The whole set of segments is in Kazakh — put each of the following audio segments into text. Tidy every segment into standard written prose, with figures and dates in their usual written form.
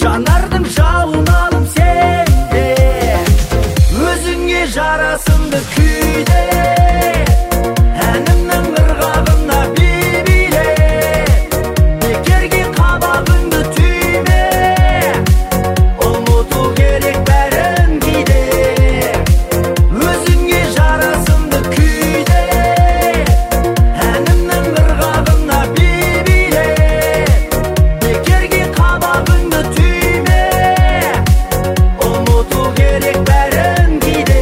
жанардың жалын алып сенде, өзіңе жарасымды күйде, әнімнің ырғағына би биле, бекерге қабағыңды түйме, ұмыту керек бәрін кейде, өзіңе жарасымды күйде, әнімнің ырғағына би биле, бекерге қабағыңды түйме, ұмыту керек бәрін кейде.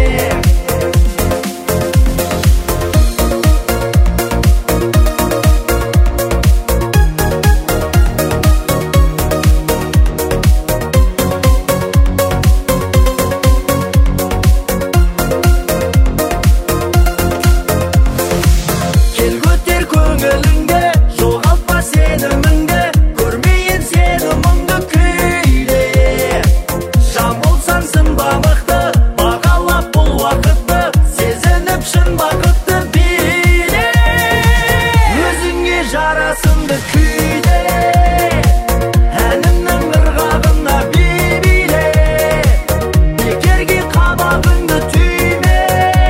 Кел көтер көңіліңді, жоғалтпа сеніміңді, көрмейін сені мұңды күйде. Жан болсаң сынба мықты, бағалап бұл уақытты, сезініп шын бақытты биле, өзіңе жарасымды күйде, әнімнің ырғағына би биле, бекерге қабағыңды түйме,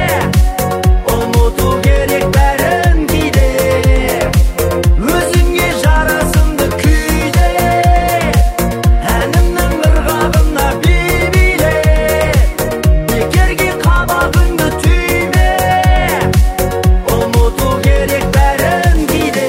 ұмыту керек бәрін кейде, өзіңе жарасымды күйде, әнімнің ырғағына би биле, бекерге қабағыңды түйме, ұмыту керек бәрін кейде.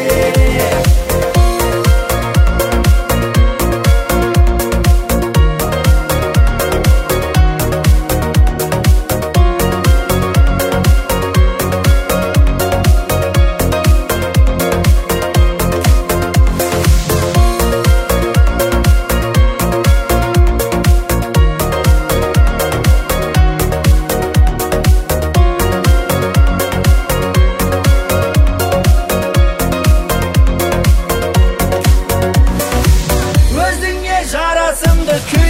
Өзіңе жарасымды күй